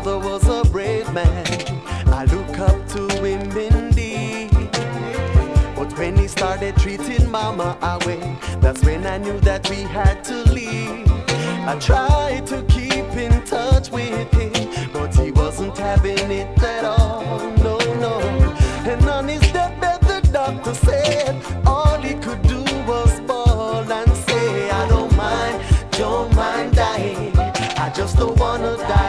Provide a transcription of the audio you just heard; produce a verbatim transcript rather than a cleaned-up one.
father was a brave man. I look up to him indeed. But when he started treating mama away, that's when I knew that we had to leave. I tried to keep in touch with him, but he wasn't having it at all, no, no. And on his deathbed the doctor said all he could do was fall and say, I don't mind, don't mind dying, I just don't wanna die